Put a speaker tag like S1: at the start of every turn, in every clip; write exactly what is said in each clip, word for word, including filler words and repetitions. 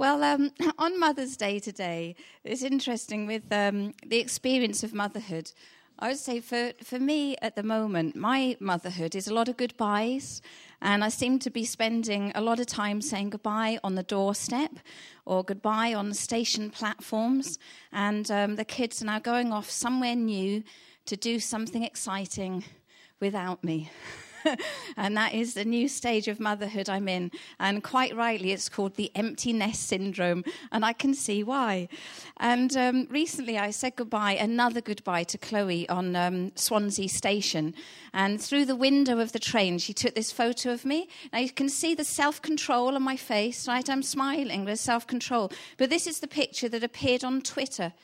S1: Well, um, on Mother's Day today, it's interesting with um, the experience of motherhood. I would say for, for me at the moment, my motherhood is a lot of goodbyes, and I seem to be spending a lot of time saying goodbye on the doorstep or goodbye on the station platforms, and um, the kids are now going off somewhere new to do something exciting without me. And that is the new stage of motherhood I'm in. And quite rightly, it's called the empty nest syndrome. And I can see why. And um, recently, I said goodbye, another goodbye to Chloe on um, Swansea Station. And through the window of the train, she took this photo of me. Now, you can see the self-control on my face, right? I'm smiling, there's self-control. But this is the picture that appeared on Twitter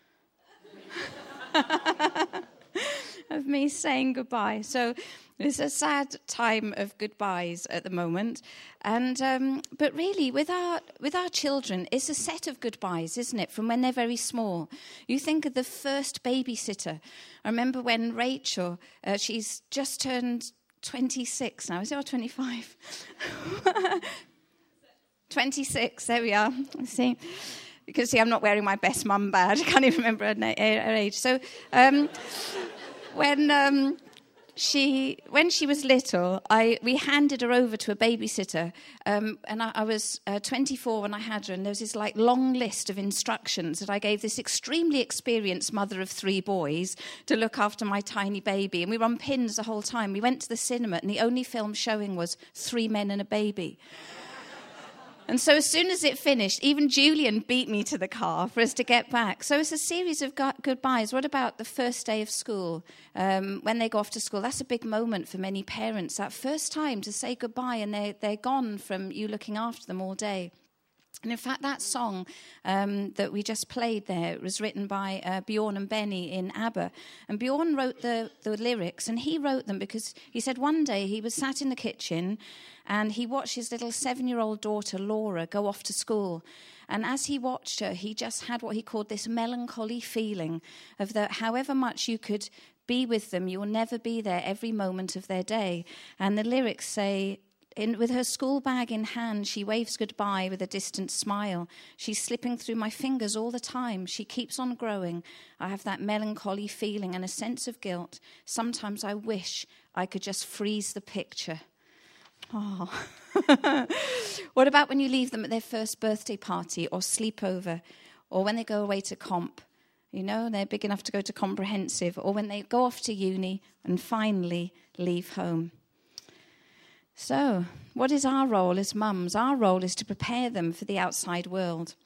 S1: of me saying goodbye. So it's a sad time of goodbyes at the moment. And um, but really, with our with our children, it's a set of goodbyes, isn't it, from when they're very small. You think of the first babysitter. I remember when Rachel, uh, she's just turned twenty-six now. Is it or twenty-five? twenty-six, there we are. See? You can see I'm not wearing my best mum badge. I can't even remember her, na- her age. So um, when... Um, She, when she was little, I we handed her over to a babysitter, um, and I, I was uh, twenty-four when I had her, and there was this like long list of instructions that I gave this extremely experienced mother of three boys to look after my tiny baby, and we were on pins the whole time. We went to the cinema, and the only film showing was Three Men and a Baby. And so as soon as it finished, even Julian beat me to the car for us to get back. So it's a series of go- goodbyes. What about the first day of school? Um, when they go off to school, that's a big moment for many parents. That first time to say goodbye, and they're, they're gone from you looking after them all day. And in fact, that song um, that we just played there was written by uh, Bjorn and Benny in ABBA. And Bjorn wrote the, the lyrics, and he wrote them because he said one day he was sat in the kitchen and he watched his little seven-year-old daughter, Laura, go off to school. And as he watched her, he just had what he called this melancholy feeling of that however much you could be with them, you will never be there every moment of their day. And the lyrics say, In, with her school bag in hand, she waves goodbye with a distant smile. She's slipping through my fingers all the time. She keeps on growing. I have that melancholy feeling and a sense of guilt. Sometimes I wish I could just freeze the picture. Oh. What about when you leave them at their first birthday party or sleepover, or when they go away to comp? You know, they're big enough to go to comprehensive, or when they go off to uni and finally leave home. So, what is our role as mums? Our role is to prepare them for the outside world.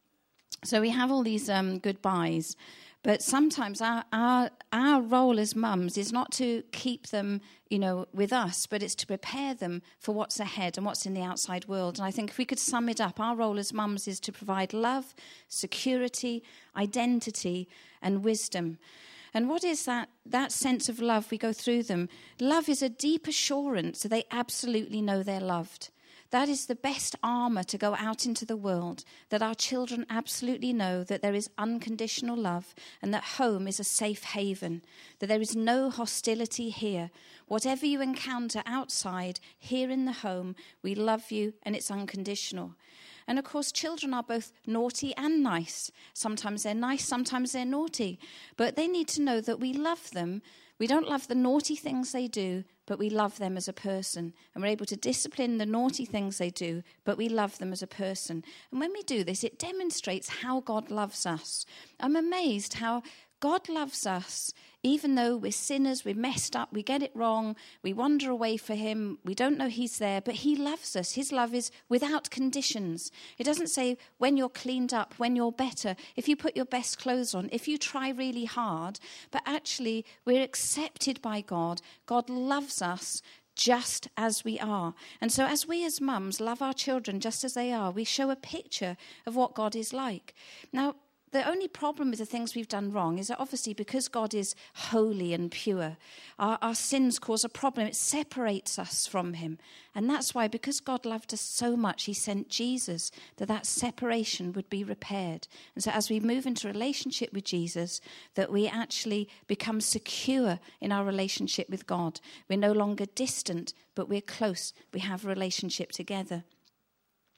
S1: So we have all these um, goodbyes, but sometimes our, our our role as mums is not to keep them, you know, with us, but it's to prepare them for what's ahead and what's in the outside world. And I think if we could sum it up, our role as mums is to provide love, security, identity, and wisdom. And what is that, that sense of love we go through them? Love is a deep assurance that they absolutely know they're loved. That is the best armor to go out into the world, that our children absolutely know that there is unconditional love and that home is a safe haven, that there is no hostility here. Whatever you encounter outside, here in the home, we love you and it's unconditional. And of course, children are both naughty and nice. Sometimes they're nice, sometimes they're naughty. But they need to know that we love them. We don't love the naughty things they do, but we love them as a person. And we're able to discipline the naughty things they do, but we love them as a person. And when we do this, it demonstrates how God loves us. I'm amazed how God loves us, even though we're sinners, we're messed up, we get it wrong, we wander away from him, we don't know he's there, but he loves us. His love is without conditions. It doesn't say when you're cleaned up, when you're better, if you put your best clothes on, if you try really hard, but actually we're accepted by God. God loves us just as we are. And so as we as mums love our children just as they are, we show a picture of what God is like. Now, the only problem with the things we've done wrong is that obviously because God is holy and pure, our, our sins cause a problem. It separates us from him. And that's why, because God loved us so much, he sent Jesus, that that separation would be repaired. And so as we move into a relationship with Jesus, that we actually become secure in our relationship with God. We're no longer distant, but we're close. We have a relationship together.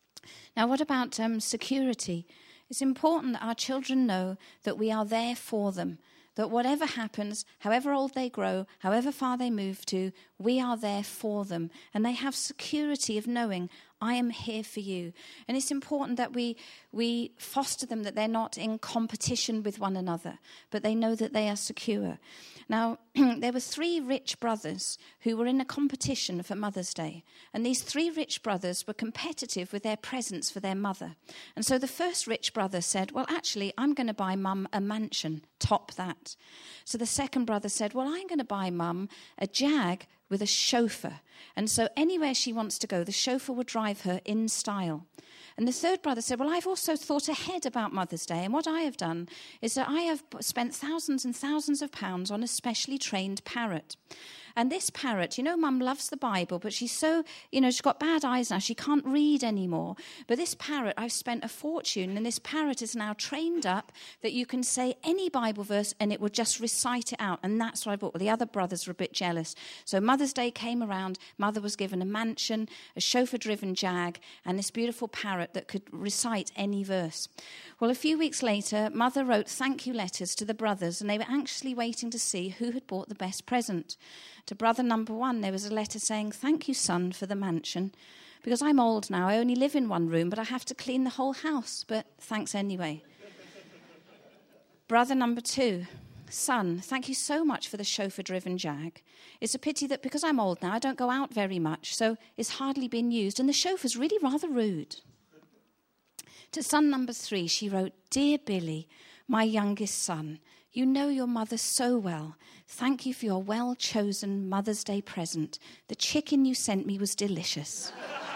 S1: Now, what about um, security? It's important that our children know that we are there for them, that whatever happens, however old they grow, however far they move to, we are there for them. And they have security of knowing, I am here for you. And it's important that we we foster them, that they're not in competition with one another, but they know that they are secure. Now, there were three rich brothers who were in a competition for Mother's Day. And these three rich brothers were competitive with their presents for their mother. And so the first rich brother said, well, actually, I'm going to buy Mum a mansion, top that. So the second brother said, well, I'm going to buy Mum a Jag with a chauffeur. And so anywhere she wants to go, the chauffeur would drive her in style. And the third brother said, well, I've also thought ahead about Mother's Day. And what I have done is that I have spent thousands and thousands of pounds on a specially trained parrot. And this parrot, you know, Mum loves the Bible, but she's so, you know, she's got bad eyes now. She can't read anymore. But this parrot, I've spent a fortune, and this parrot is now trained up that you can say any Bible verse and it will just recite it out. And that's what I bought. Well, the other brothers were a bit jealous. So Mother's Day came around. Mother was given a mansion, a chauffeur-driven Jag, and this beautiful parrot that could recite any verse. Well, a few weeks later, Mother wrote thank you letters to the brothers, and they were anxiously waiting to see who had bought the best present. To brother number one, there was a letter saying, thank you, son, for the mansion. Because I'm old now, I only live in one room, but I have to clean the whole house. But thanks anyway. Brother number two, son, thank you so much for the chauffeur-driven Jag. It's a pity that because I'm old now, I don't go out very much, so it's hardly been used. And the chauffeur's really rather rude. To son number three, she wrote, dear Billy, my youngest son, you know your mother so well. Thank you for your well-chosen Mother's Day present. The chicken you sent me was delicious.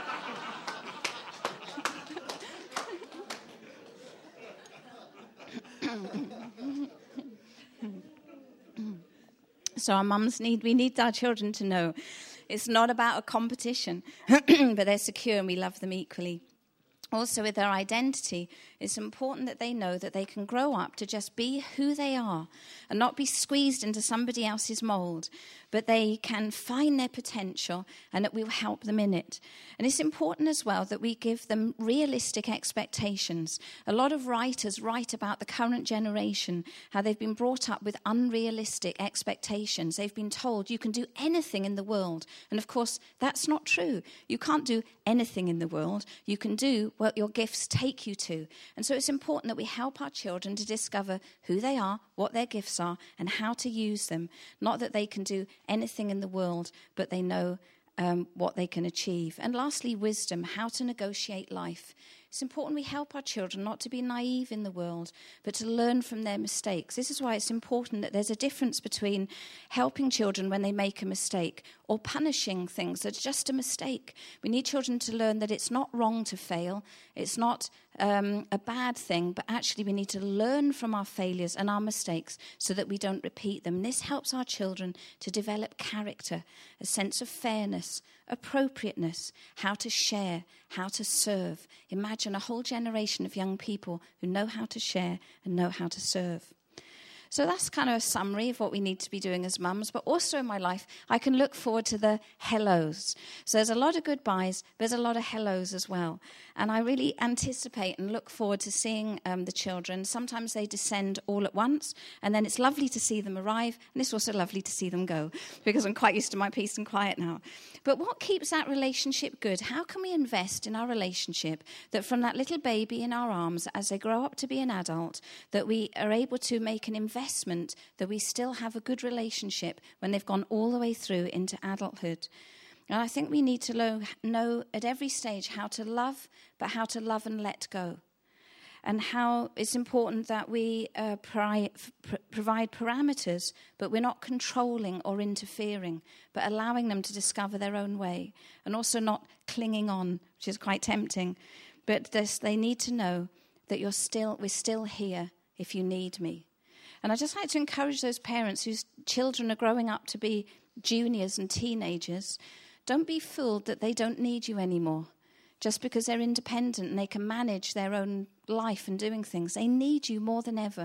S1: So our mums need, we need our children to know it's not about a competition, but they're secure and we love them equally. Also, with their identity, it's important that they know that they can grow up to just be who they are and not be squeezed into somebody else's mold, but they can find their potential and that we will help them in it. And it's important as well that we give them realistic expectations. A lot of writers write about the current generation, how they've been brought up with unrealistic expectations. They've been told you can do anything in the world. And of course, that's not true. You can't do anything in the world. You can do what your gifts take you to. And so it's important that we help our children to discover who they are, what their gifts are, and how to use them. Not that they can do anything in the world, but they know um, what they can achieve. And lastly, wisdom, how to negotiate life. It's important we help our children not to be naive in the world, but to learn from their mistakes. This is why it's important that there's a difference between helping children when they make a mistake or punishing things that's just a mistake. We need children to learn that it's not wrong to fail. It's not um, a bad thing, but actually we need to learn from our failures and our mistakes so that we don't repeat them. This helps our children to develop character, a sense of fairness, appropriateness, how to share, how to serve. Imagine a whole generation of young people who know how to share and know how to serve. So that's kind of a summary of what we need to be doing as mums. But also in my life, I can look forward to the hellos. So there's a lot of goodbyes, but there's a lot of hellos as well. And I really anticipate and look forward to seeing um, the children. Sometimes they descend all at once, and then it's lovely to see them arrive. And it's also lovely to see them go, because I'm quite used to my peace and quiet now. But what keeps that relationship good? How can we invest in our relationship that from that little baby in our arms, as they grow up to be an adult, that we are able to make an investment Investment that we still have a good relationship when they've gone all the way through into adulthood. And I think we need to lo- know at every stage how to love, but how to love and let go. And how it's important that we uh, pri- pr- provide parameters, but we're not controlling or interfering, but allowing them to discover their own way. And also not clinging on, which is quite tempting. But this, they need to know that you're still, we're still here if you need me. And I'd just like to encourage those parents whose children are growing up to be juniors and teenagers, don't be fooled that they don't need you anymore. Just because they're independent and they can manage their own life and doing things, they need you more than ever.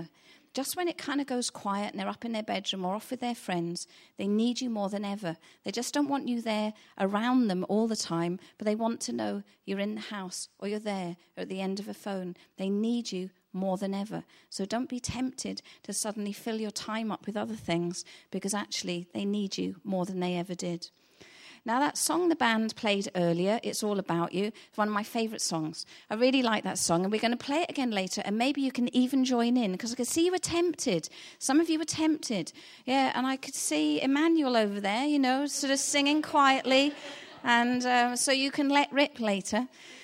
S1: just when it kind of goes quiet and they're up in their bedroom or off with their friends, they need you more than ever. They just don't want you there around them all the time, but they want to know you're in the house or you're there or at the end of a phone. They need you more than ever. So don't be tempted to suddenly fill your time up with other things, because actually they need you more than they ever did. Now, that song the band played earlier, It's All About You, is one of my favourite songs. I really like that song, and we're going to play it again later, and maybe you can even join in, because I could see you were tempted. Some of you were tempted. Yeah, and I could see Emmanuel over there, you know, sort of singing quietly, and uh, so you can let rip later.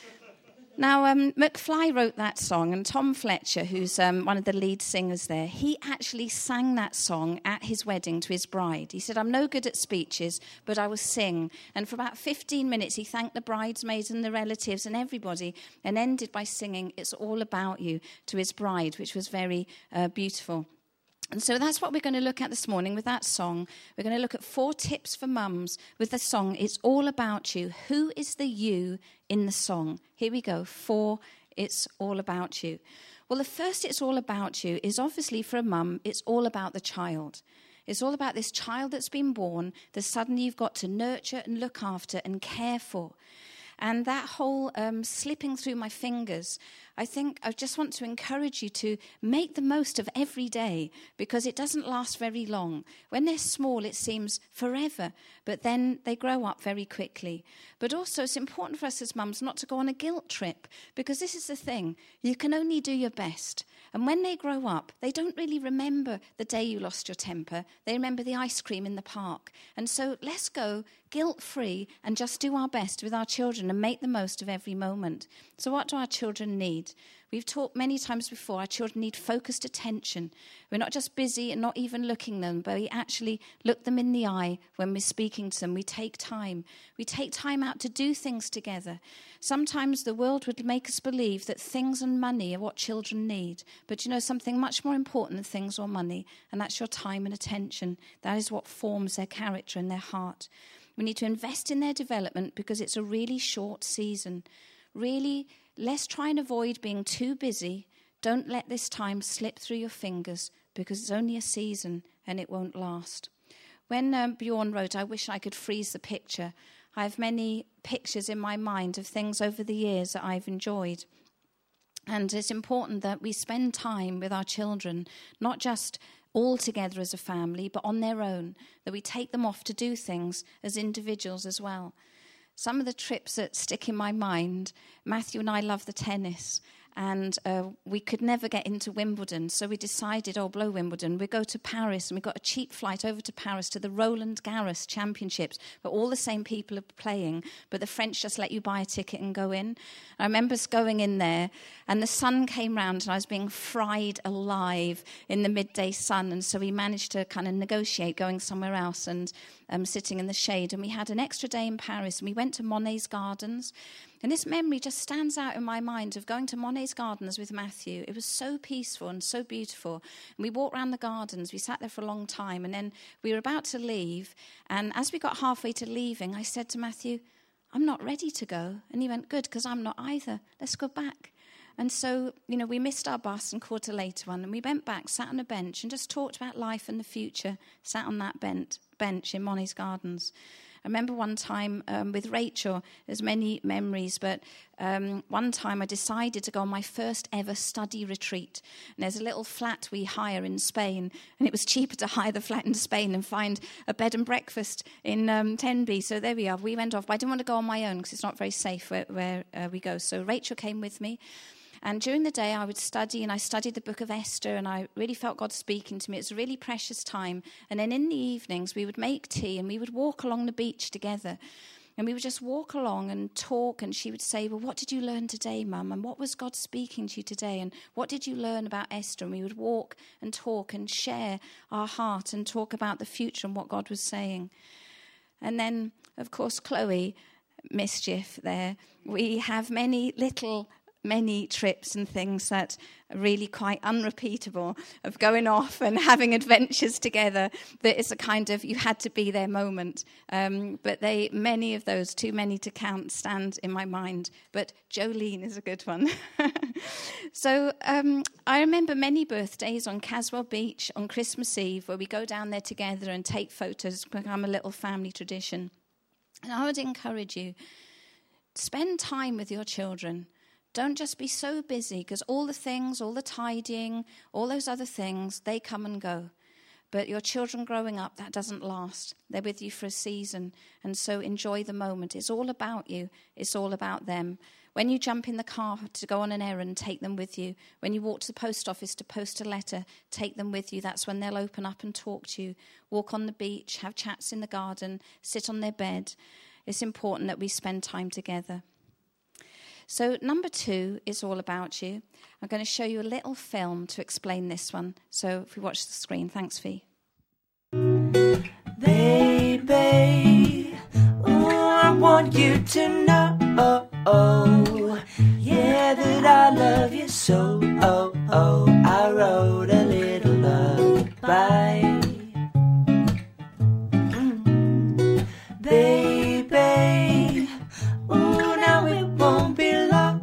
S1: Now, um, McFly wrote that song, and Tom Fletcher, who's um, one of the lead singers there, he actually sang that song at his wedding to his bride. He said, I'm no good at speeches, but I will sing. And for about fifteen minutes, he thanked the bridesmaids and the relatives and everybody, and ended by singing It's All About You to his bride, which was very uh, beautiful. And so that's what we're going to look at this morning with that song. We're going to look at four tips for mums with the song, It's All About You. Who is the you in the song? Here we go. Four, It's All About You. Well, the first It's All About You is obviously for a mum, it's all about the child. It's all about this child that's been born that suddenly you've got to nurture and look after and care for. And that whole um, slipping through my fingers, I think I just want to encourage you to make the most of every day, because it doesn't last very long. When they're small, it seems forever, but then they grow up very quickly. But also, it's important for us as mums not to go on a guilt trip, because this is the thing. You can only do your best. And when they grow up, they don't really remember the day you lost your temper. They remember the ice cream in the park. And so let's go guilt-free and just do our best with our children and make the most of every moment. So what do our children need? We've talked many times before, our children need focused attention. We're not just busy and not even looking at them, but we actually look them in the eye when we're speaking to them. We take time. We take time out to do things together. Sometimes the world would make us believe that things and money are what children need. But you know, something much more important than things or money, and that's your time and attention. That is what forms their character and their heart. We need to invest in their development because it's a really short season. Really, let's try and avoid being too busy. Don't let this time slip through your fingers, because it's only a season and it won't last. When um, Bjorn wrote, I wish I could freeze the picture, I have many pictures in my mind of things over the years that I've enjoyed. And it's important that we spend time with our children, not just all together as a family, but on their own, that we take them off to do things as individuals as well. Some of the trips that stick in my mind, Matthew and I love the tennis, and uh, we could never get into Wimbledon, so we decided, oh, blow Wimbledon, we go to Paris, and we got a cheap flight over to Paris to the Roland Garros Championships, where all the same people are playing, but the French just let you buy a ticket and go in. I remember us going in there, and the sun came round, and I was being fried alive in the midday sun, and so we managed to kind of negotiate going somewhere else and um, sitting in the shade, and we had an extra day in Paris, and we went to Monet's Gardens. And this memory just stands out in my mind of going to Monet's Gardens with Matthew. It was so peaceful and so beautiful. And we walked around the gardens. We sat there for a long time. And then we were about to leave. And as we got halfway to leaving, I said to Matthew, I'm not ready to go. And he went, good, because I'm not either. Let's go back. And so, you know, we missed our bus and caught a later one. And we went back, sat on a bench, and just talked about life and the future, sat on that bench, bench in Monet's Gardens. I remember one time um, with Rachel, there's many memories, but um, one time I decided to go on my first ever study retreat. And there's a little flat we hire in Spain, and it was cheaper to hire the flat in Spain than find a bed and breakfast in um, Tenby. So there we are. We went off, but I didn't want to go on my own because it's not very safe where, where uh, we go. So Rachel came with me. And during the day, I would study, and I studied the book of Esther, and I really felt God speaking to me. It was a really precious time. And then in the evenings, we would make tea, and we would walk along the beach together. And we would just walk along and talk, and she would say, well, what did you learn today, Mum? And what was God speaking to you today? And what did you learn about Esther? And we would walk and talk and share our heart and talk about the future and what God was saying. And then, of course, Chloe, mischief there. We have many little many trips and things that are really quite unrepeatable, of going off and having adventures together, that it's a kind of you had to be there moment. Um, but they, many of those, too many to count, stand in my mind. But Jolene is a good one. So um, I remember many birthdays on Caswell Beach on Christmas Eve, where we go down there together and take photos, become a little family tradition. And I would encourage you, spend time with your children. Don't just be so busy, because all the things, all the tidying, all those other things, they come and go. But your children growing up, that doesn't last. They're with you for a season. And so enjoy the moment. It's all about you. It's all about them. When you jump in the car to go on an errand, take them with you. When you walk to the post office to post a letter, take them with you. That's when they'll open up and talk to you. Walk on the beach, have chats in the garden, sit on their bed. It's important that we spend time together. So number two is all about you. I'm going to show you a little film to explain this one. So if we watch the screen, thanks, Fee.
S2: Baby, oh, I want you to know, oh, oh, yeah, that I love you so, oh, oh, I wrote a little lullaby. Mm. Baby, oh, now it won't be long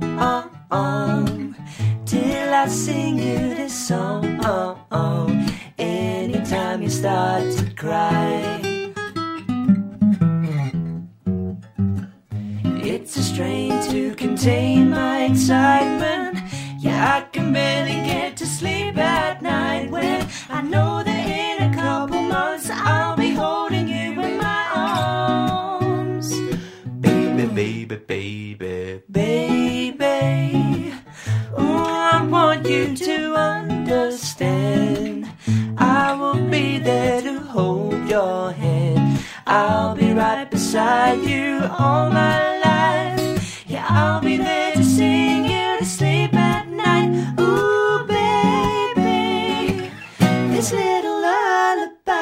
S2: till I sing you this song. Anytime you start to cry, it's a strain to contain my excitement. Yeah, I can barely get to sleep at night when I know that in a couple months I'll be holding you in my arms. Baby, baby, baby, baby, oh, I want you to understand. I will be there to hold your hand. I'll be right beside you all my life. Yeah, I'll be there to sing you to sleep at night. Ooh, baby, this little lullaby.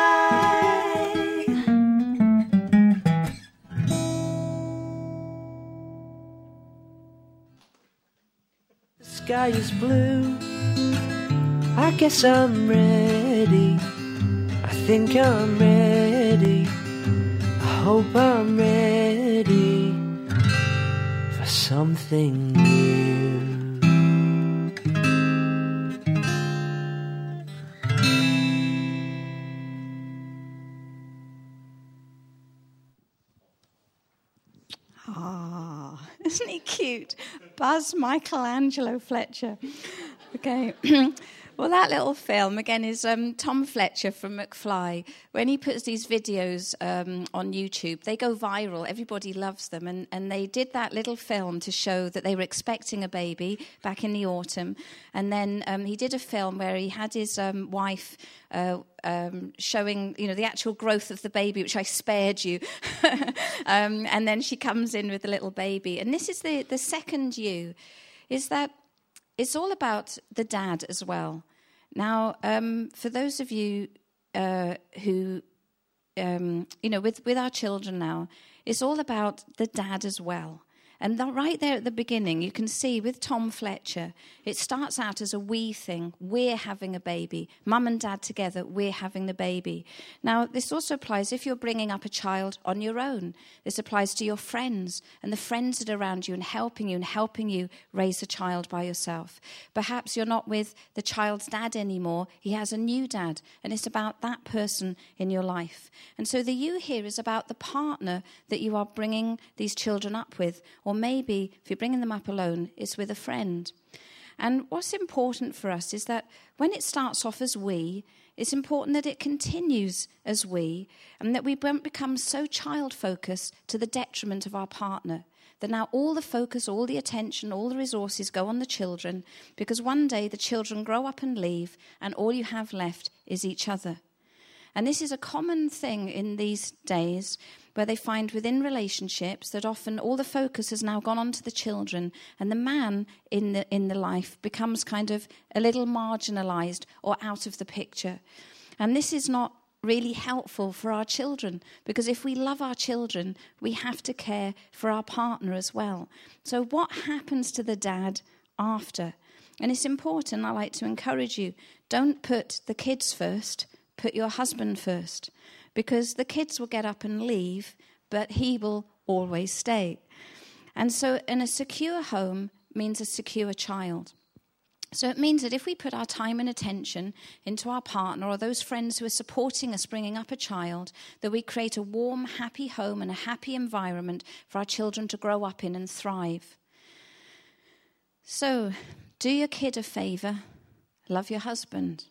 S2: The sky is blue. I guess I'm ready. I think I'm ready. I hope I'm ready for something new.
S1: Ah, isn't he cute? Buzz Michelangelo Fletcher. Okay. Well, that little film, again, is um, Tom Fletcher from McFly. When he puts these videos um, on YouTube, they go viral. Everybody loves them. And, and they did that little film to show that they were expecting a baby back in the autumn. And then um, he did a film where he had his um, wife uh, um, showing, you know, the actual growth of the baby, which I spared you. um, and then she comes in with the little baby. And this is the, the second you, is that it's all about the dad as well. Now, um, for those of you uh, who, um, you know, with, with our children now, it's all about the dad as well. And that right there at the beginning, you can see with Tom Fletcher, it starts out as a we thing. We're having a baby. Mum and dad together, we're having the baby. Now, this also applies if you're bringing up a child on your own. This applies to your friends and the friends that are around you and helping you and helping you raise a child by yourself. Perhaps you're not with the child's dad anymore. He has a new dad, and it's about that person in your life. And so the you here is about the partner that you are bringing these children up with. Or maybe, if you're bringing them up alone, it's with a friend. And what's important for us is that when it starts off as we, it's important that it continues as we, and that we don't become so child-focused to the detriment of our partner, that now all the focus, all the attention, all the resources go on the children, because one day the children grow up and leave, and all you have left is each other. And this is a common thing in these days, where they find within relationships that often all the focus has now gone on to the children, and the man in the in the life becomes kind of a little marginalized or out of the picture. And this is not really helpful for our children, because if we love our children, we have to care for our partner as well. So what happens to the dad after. And it's important, I like to encourage you, don't put the kids first, put your husband first, because the kids will get up and leave, but he will always stay. And so in a secure home means a secure child. So it means that if we put our time and attention into our partner or those friends who are supporting us bringing up a child, that we create a warm, happy home and a happy environment for our children to grow up in and thrive. So, do your kid a favour. Love your husband.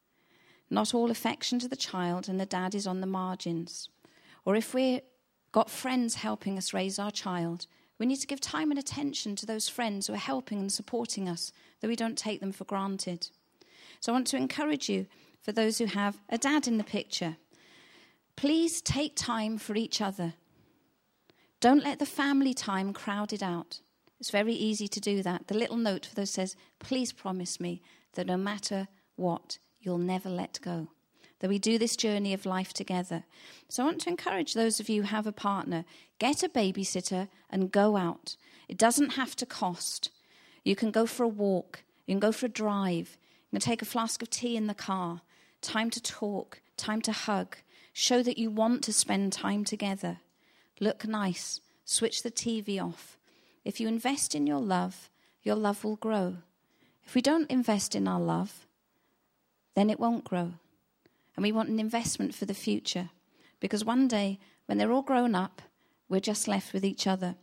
S1: Not all affection to the child and the dad is on the margins. Or if we've got friends helping us raise our child, we need to give time and attention to those friends who are helping and supporting us, that we don't take them for granted. So I want to encourage you, for those who have a dad in the picture, please take time for each other. Don't let the family time crowd it out. It's very easy to do that. The little note for those says, please promise me that no matter what, you'll never let go. That we do this journey of life together. So I want to encourage those of you who have a partner, get a babysitter and go out. It doesn't have to cost. You can go for a walk. You can go for a drive. You can take a flask of tea in the car. Time to talk. Time to hug. Show that you want to spend time together. Look nice. Switch the T V off. If you invest in your love, your love will grow. If we don't invest in our love, then it won't grow. And we want an investment for the future. Because one day, when they're all grown up, we're just left with each other.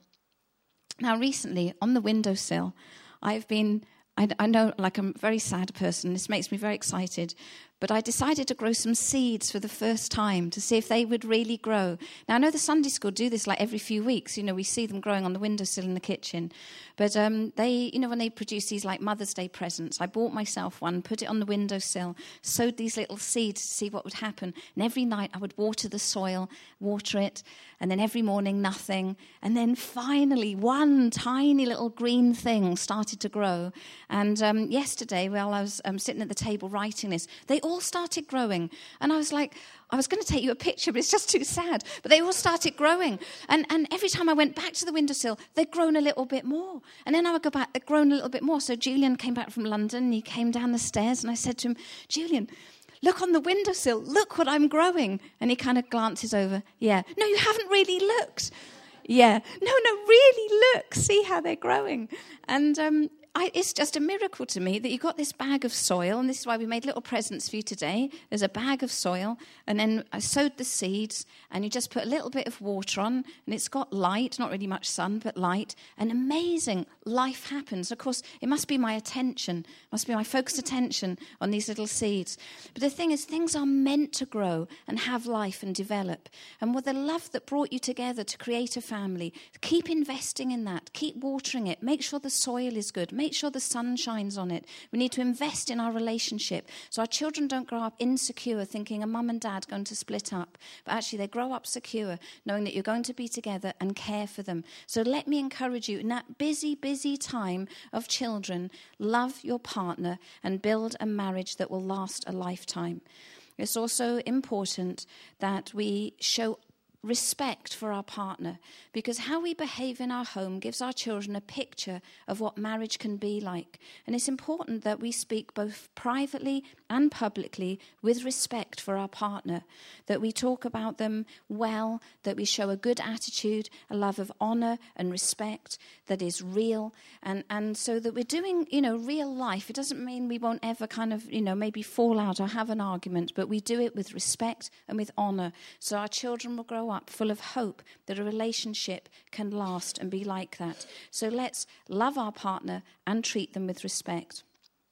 S1: Now, recently, on the windowsill, I've been, I, I know, like I'm a very sad person. This makes me very excited. But I decided to grow some seeds for the first time to see if they would really grow. Now, I know the Sunday school do this like every few weeks. You know, we see them growing on the windowsill in the kitchen. But um, they, you know, when they produce these like Mother's Day presents, I bought myself one, put it on the windowsill, sowed these little seeds to see what would happen. And every night I would water the soil, water it, and then every morning nothing. And then finally one tiny little green thing started to grow. And um, yesterday, while I was um, sitting at the table writing this, they all started growing. And I was like, I was going to take you a picture, but it's just too sad. But they all started growing. And and every time I went back to the windowsill, they'd grown a little bit more. And then I would go back, they'd grown a little bit more. So Julian came back from London, and he came down the stairs, and I said to him, Julian, look on the windowsill, look what I'm growing. And he kind of glances over, yeah. No, you haven't really looked. Yeah. No, no, really look, see how they're growing. And um I, it's just a miracle to me that you got this bag of soil, and this is why we made little presents for you today. There's a bag of soil, and then I sowed the seeds, and you just put a little bit of water on, and it's got light, not really much sun, but light, and amazing life happens. Of course, it must be my attention, must be my focused attention on these little seeds. But the thing is, things are meant to grow and have life and develop. And with the love that brought you together to create a family, keep investing in that, keep watering it, make sure the soil is good, make sure the sun shines on it. We need to invest in our relationship so our children don't grow up insecure thinking a mum and dad going to split up. But actually they grow up secure knowing that you're going to be together and care for them. So let me encourage you in that busy, busy time of children, love your partner and build a marriage that will last a lifetime. It's also important that we show respect for our partner, because how we behave in our home gives our children a picture of what marriage can be like. And it's important that we speak both privately and publicly with respect for our partner, that we talk about them well, that we show a good attitude, a love of honor and respect that is real, and, and so that we're doing, you know, real life. It doesn't mean we won't ever kind of, you know, maybe fall out or have an argument, but we do it with respect and with honor, so our children will grow up full of hope that a relationship can last and be like that. So let's love our partner and treat them with respect.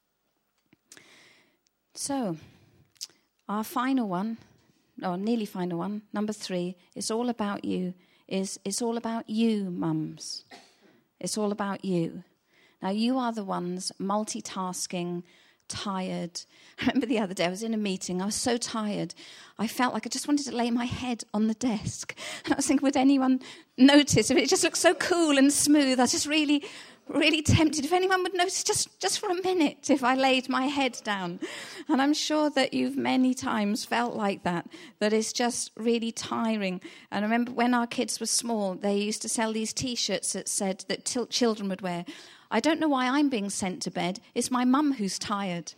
S1: So, our final one, or nearly final one, number three, it's all about you, is it's all about you, mums. It's all about you. Now, you are the ones multitasking, tired. I remember the other day I was in a meeting. I was so tired. I felt like I just wanted to lay my head on the desk. And I was thinking, would anyone notice? If it just looked so cool and smooth, I was just really, really tempted. If anyone would notice just, just for a minute if I laid my head down. And I'm sure that you've many times felt like that, that it's just really tiring. And I remember when our kids were small, they used to sell these T-shirts that said, that t- children would wear, I don't know why I'm being sent to bed. It's my mum who's tired.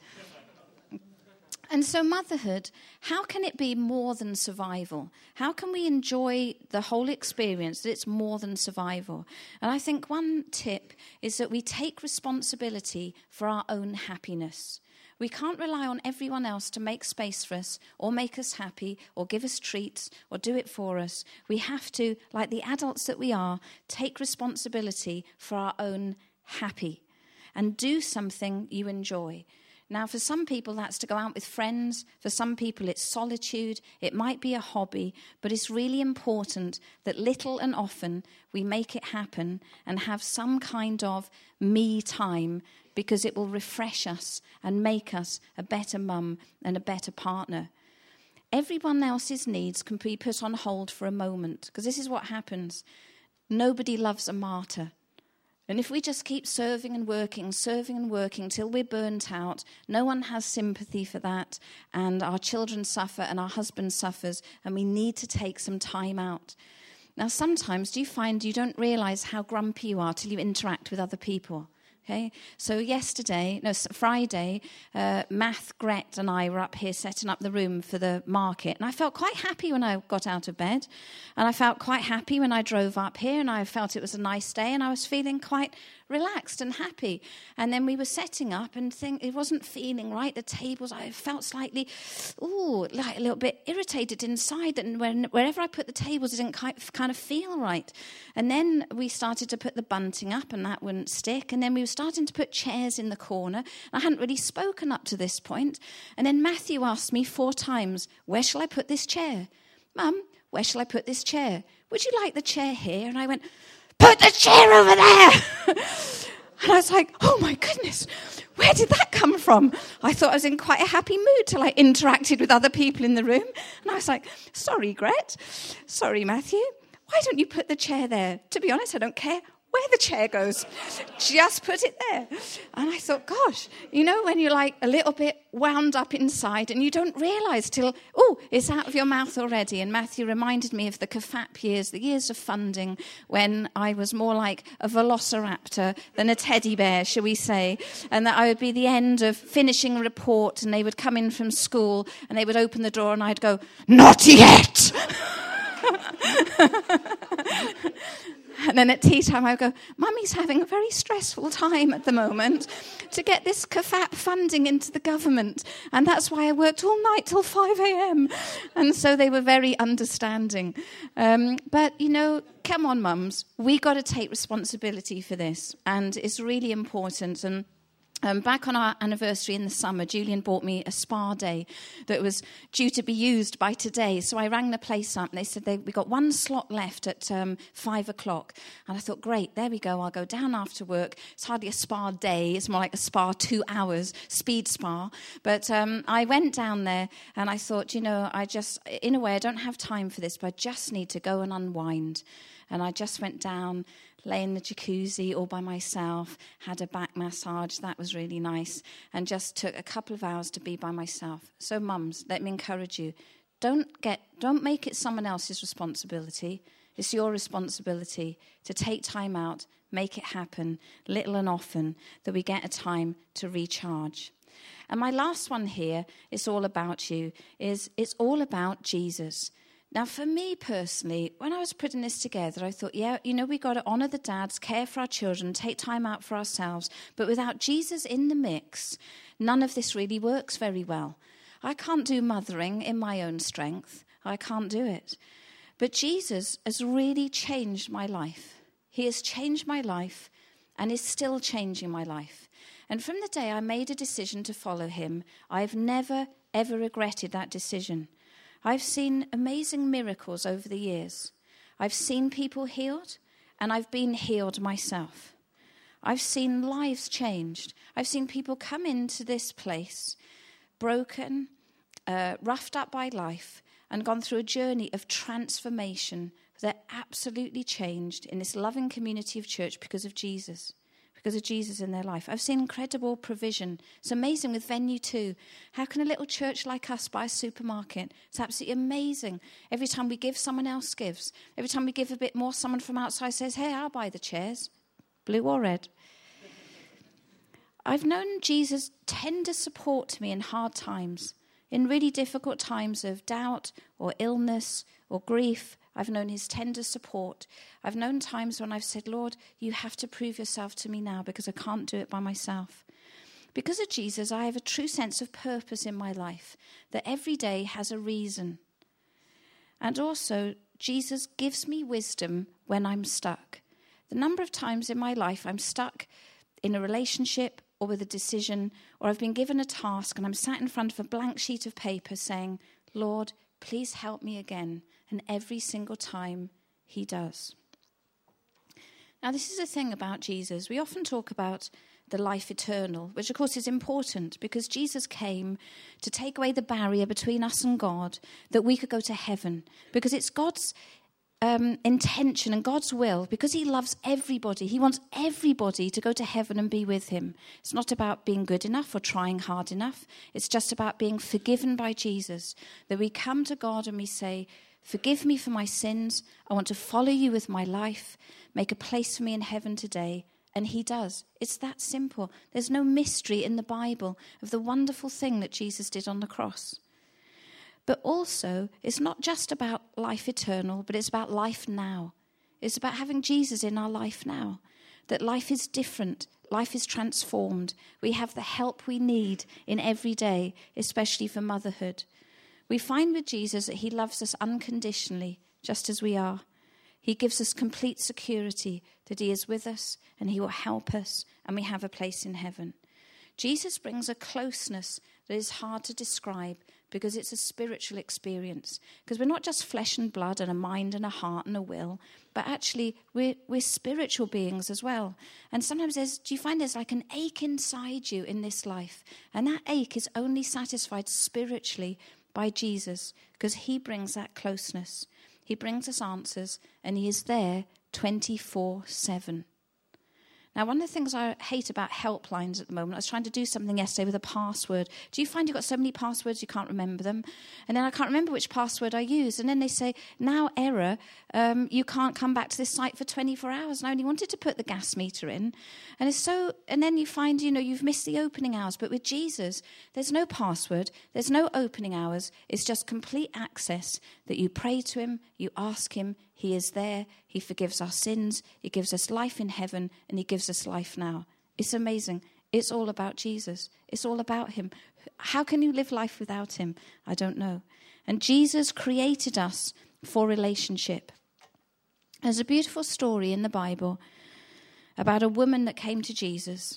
S1: And so motherhood, how can it be more than survival? How can we enjoy the whole experience that it's more than survival? And I think one tip is that we take responsibility for our own happiness. We can't rely on everyone else to make space for us or make us happy or give us treats or do it for us. We have to, like the adults that we are, take responsibility for our own happy and do something you enjoy. Now, for some people, that's to go out with friends. For some people, it's solitude. It might be a hobby, but it's really important that little and often we make it happen and have some kind of me time, because it will refresh us and make us a better mum and a better partner. Everyone else's needs can be put on hold for a moment, because this is what happens. Nobody loves a martyr. And if we just keep serving and working, serving and working till we're burnt out, no one has sympathy for that, and our children suffer and our husband suffers, and we need to take some time out. Now, sometimes do you find you don't realize how grumpy you are till you interact with other people? Okay, so yesterday, no, Friday, uh, Math, Gret and I were up here setting up the room for the market. And I felt quite happy when I got out of bed. And I felt quite happy when I drove up here. And I felt it was a nice day. And I was feeling quite relaxed and happy. And then we were setting up and think it wasn't feeling right. The tables, I felt slightly, ooh, like a little bit irritated inside. And when, wherever I put the tables, it didn't kind of feel right. And then we started to put the bunting up, and that wouldn't stick. And then we were starting to put chairs in the corner. I hadn't really spoken up to this point. And then Matthew asked me four times, where shall I put this chair? Mum, where shall I put this chair? Would you like the chair here? And I went, put the chair over there. And I was like, oh my goodness, where did that come from? I thought I was in quite a happy mood till I interacted with other people in the room. And I was like, sorry, Gret. Sorry, Matthew. Why don't you put the chair there? To be honest, I don't care where the chair goes. Just put it there. And I thought, gosh, you know when you're like a little bit wound up inside and you don't realise till, oh, it's out of your mouth already. And Matthew reminded me of the C F A P years, the years of funding, when I was more like a velociraptor than a teddy bear, shall we say. And that I would be the end of finishing a report, and they would come in from school and they would open the door and I'd go, not yet! And then at tea time, I would go, Mummy's having a very stressful time at the moment to get this C F A P funding into the government. And that's why I worked all night till five a.m. And so they were very understanding. Um, but, you know, come on, mums, we got to take responsibility for this. And it's really important. And Um, back on our anniversary in the summer, Julian bought me a spa day that was due to be used by today. So I rang the place up and they said they, we got one slot left at um, five o'clock. And I thought, great, there we go. I'll go down after work. It's hardly a spa day. It's more like a spa two hours, speed spa. But um, I went down there and I thought, you know, I just, in a way, I don't have time for this, but I just need to go and unwind. And I just went down, lay in the jacuzzi all by myself, had a back massage, that was really nice, and just took a couple of hours to be by myself. So mums, let me encourage you, don't get, don't make it someone else's responsibility. It's your responsibility to take time out, make it happen, little and often, that we get a time to recharge. And my last one here, it's all about you, is it's all about Jesus. Now, for me personally, when I was putting this together, I thought, yeah, you know, we got to honour the dads, care for our children, take time out for ourselves. But without Jesus in the mix, none of this really works very well. I can't do mothering in my own strength. I can't do it. But Jesus has really changed my life. He has changed my life and is still changing my life. And from the day I made a decision to follow him, I've never, ever regretted that decision. I've seen amazing miracles over the years. I've seen people healed, and I've been healed myself. I've seen lives changed. I've seen people come into this place broken, uh, roughed up by life, and gone through a journey of transformation that absolutely changed in this loving community of church because of Jesus. Because of Jesus in their life. I've seen incredible provision. It's amazing with Venue too. How can a little church like us buy a supermarket? It's absolutely amazing. Every time we give, someone else gives. Every time we give a bit more, someone from outside says, hey, I'll buy the chairs. Blue or red. I've known Jesus' tender support to me in hard times, in really difficult times of doubt or illness or grief. I've known his tender support. I've known times when I've said, Lord, you have to prove yourself to me now because I can't do it by myself. Because of Jesus, I have a true sense of purpose in my life, that every day has a reason. And also, Jesus gives me wisdom when I'm stuck. The number of times in my life I'm stuck in a relationship or with a decision, or I've been given a task and I'm sat in front of a blank sheet of paper saying, Lord, please help me again. And every single time he does. Now, this is the thing about Jesus. We often talk about the life eternal, which of course is important because Jesus came to take away the barrier between us and God, that we could go to heaven, because it's God's um, intention and God's will, because he loves everybody. He wants everybody to go to heaven and be with him. It's not about being good enough or trying hard enough. It's just about being forgiven by Jesus, that we come to God and we say, forgive me for my sins. I want to follow you with my life. Make a place for me in heaven today. And he does. It's that simple. There's no mystery in the Bible of the wonderful thing that Jesus did on the cross. But also, it's not just about life eternal, but it's about life now. It's about having Jesus in our life now. That life is different. Life is transformed. We have the help we need in every day, especially for motherhood. We find with Jesus that he loves us unconditionally, just as we are. He gives us complete security that he is with us and he will help us and we have a place in heaven. Jesus brings a closeness that is hard to describe because it's a spiritual experience. Because we're not just flesh and blood and a mind and a heart and a will, but actually we're, we're spiritual beings as well. And sometimes there's, do you find there's like an ache inside you in this life? And that ache is only satisfied spiritually by Jesus because he brings that closeness. He brings us answers, and he is there twenty-four seven. Now, one of the things I hate about helplines at the moment, I was trying to do something yesterday with a password. Do you find you've got so many passwords you can't remember them? And then I can't remember which password I used. And then they say, now error, um, you can't come back to this site for twenty-four hours. And I only wanted to put the gas meter in. And it's so, and then you find, you know, you've missed the opening hours. But with Jesus, there's no password, there's no opening hours. It's just complete access that you pray to him, you ask him, he is there, he forgives our sins, he gives us life in heaven, and he gives us life now. It's amazing. It's all about Jesus. It's all about him. How can you live life without him? I don't know. And Jesus created us for relationship. There's a beautiful story in the Bible about a woman that came to Jesus.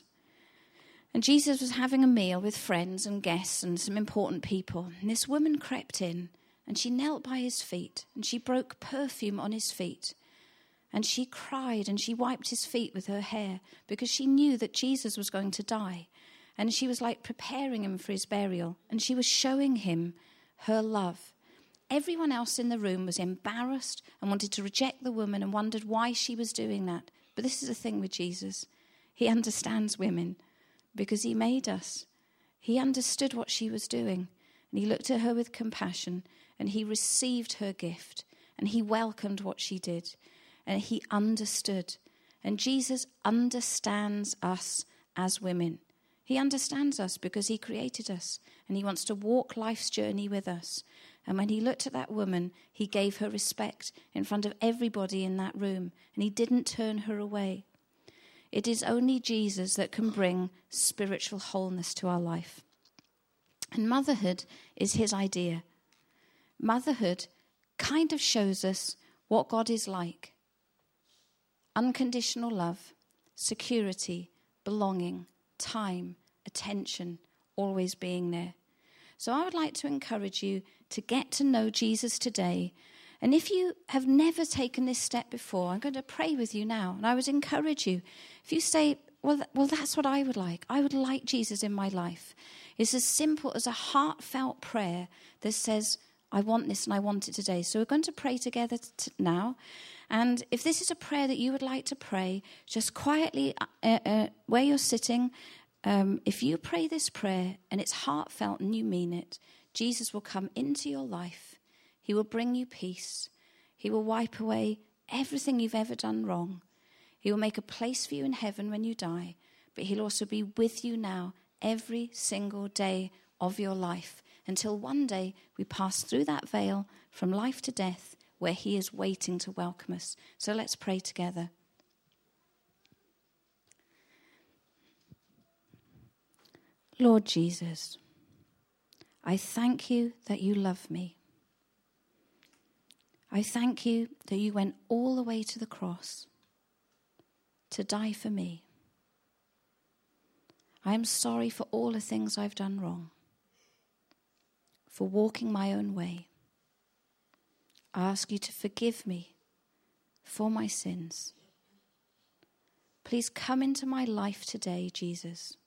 S1: And Jesus was having a meal with friends and guests and some important people. And this woman crept in. And she knelt by his feet, and she broke perfume on his feet. And she cried, and she wiped his feet with her hair, because she knew that Jesus was going to die. And she was like preparing him for his burial, and she was showing him her love. Everyone else in the room was embarrassed and wanted to reject the woman and wondered why she was doing that. But this is the thing with Jesus. He understands women, because he made us. He understood what she was doing, and he looked at her with compassion. And he received her gift, and he welcomed what she did, and he understood. And Jesus understands us as women. He understands us because he created us, and he wants to walk life's journey with us. And when he looked at that woman, he gave her respect in front of everybody in that room, and he didn't turn her away. It is only Jesus that can bring spiritual wholeness to our life. And motherhood is his idea. Motherhood kind of shows us what God is like. Unconditional love, security, belonging, time, attention, always being there. So I would like to encourage you to get to know Jesus today. And if you have never taken this step before, I'm going to pray with you now. And I would encourage you, if you say, well, well, that's what I would like. I would like Jesus in my life. It's as simple as a heartfelt prayer that says, I want this and I want it today. So we're going to pray together t- now. And if this is a prayer that you would like to pray, just quietly uh, uh, where you're sitting, um, if you pray this prayer and it's heartfelt and you mean it, Jesus will come into your life. He will bring you peace. He will wipe away everything you've ever done wrong. He will make a place for you in heaven when you die. but he'll also be with you now every single day of your life until one day we pass through that veil from life to death where he is waiting to welcome us. So let's pray together. Lord Jesus, I thank you that you love me. I thank you that you went all the way to the cross to die for me. I am sorry for all the things I've done wrong, for walking my own way. I ask you to forgive me for my sins. Please come into my life today, Jesus.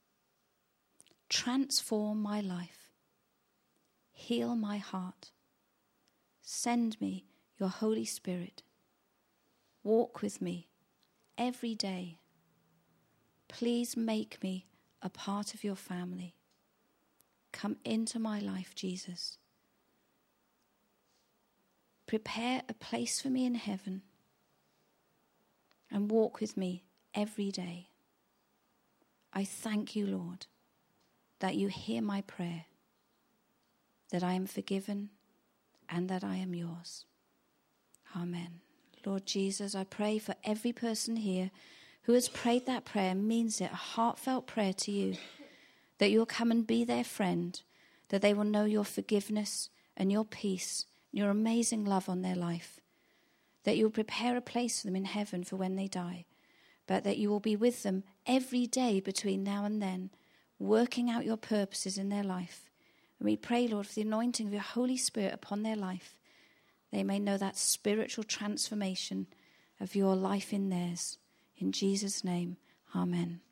S1: Transform my life. Heal my heart. Send me your Holy Spirit. Walk with me every day. Please make me a part of your family. Come into my life, Jesus. Prepare a place for me in heaven and walk with me every day. I thank you, Lord, that you hear my prayer, that I am forgiven and that I am yours. Amen. Lord Jesus, I pray for every person here who has prayed that prayer, means it, a heartfelt prayer to you, that you'll come and be their friend, that they will know your forgiveness and your peace, your amazing love on their life, that you'll prepare a place for them in heaven for when they die, but that you will be with them every day between now and then, working out your purposes in their life. And we pray, Lord, for the anointing of your Holy Spirit upon their life. They may know that spiritual transformation of your life in theirs. In Jesus' name, amen.